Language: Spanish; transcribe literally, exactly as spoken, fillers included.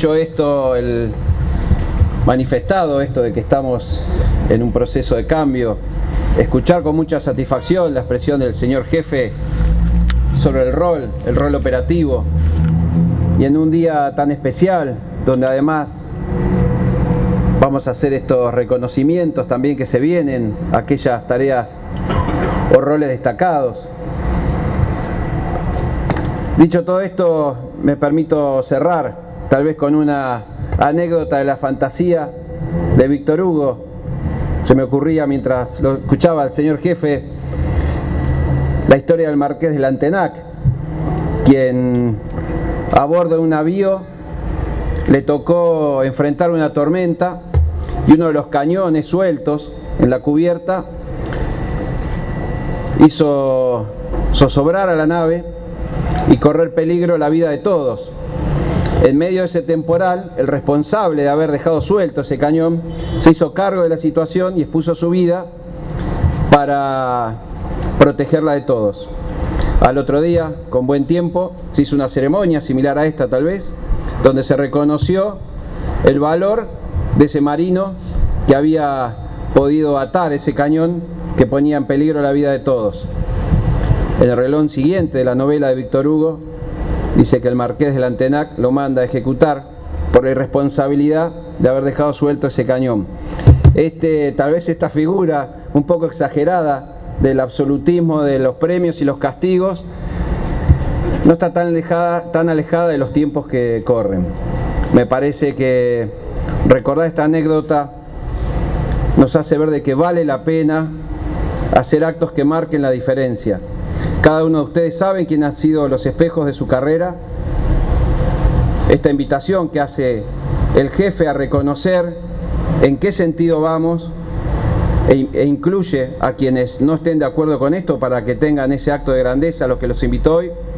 Dicho esto, el manifestado esto de que estamos en un proceso de cambio, escuchar con mucha satisfacción la expresión del señor jefe sobre el rol, el rol operativo, y en un día tan especial, donde además vamos a hacer estos reconocimientos también que se vienen, aquellas tareas o roles destacados. Dicho todo esto, me permito cerrar tal vez con una anécdota de la fantasía de Víctor Hugo. Se me ocurría mientras lo escuchaba al señor jefe la historia del marqués de Lantenac, quien a bordo de un navío le tocó enfrentar una tormenta y uno de los cañones sueltos en la cubierta hizo zozobrar a la nave y correr peligro la vida de todos. En medio de ese temporal, el responsable de haber dejado suelto ese cañón se hizo cargo de la situación y expuso su vida para protegerla de todos. Al otro día, con buen tiempo, se hizo una ceremonia similar a esta tal vez, donde se reconoció el valor de ese marino que había podido atar ese cañón que ponía en peligro la vida de todos. En el renglón siguiente de la novela de Víctor Hugo dice que el marqués de Lantenac lo manda a ejecutar por la irresponsabilidad de haber dejado suelto ese cañón. Este, tal vez esta figura un poco exagerada del absolutismo de los premios y los castigos no está tan alejada, tan alejada de los tiempos que corren. Me parece que recordar esta anécdota nos hace ver de que vale la pena hacer actos que marquen la diferencia. Cada uno de ustedes sabe quién han sido los espejos de su carrera. Esta invitación que hace el jefe a reconocer en qué sentido vamos e, e incluye a quienes no estén de acuerdo con esto para que tengan ese acto de grandeza a los que los invito hoy.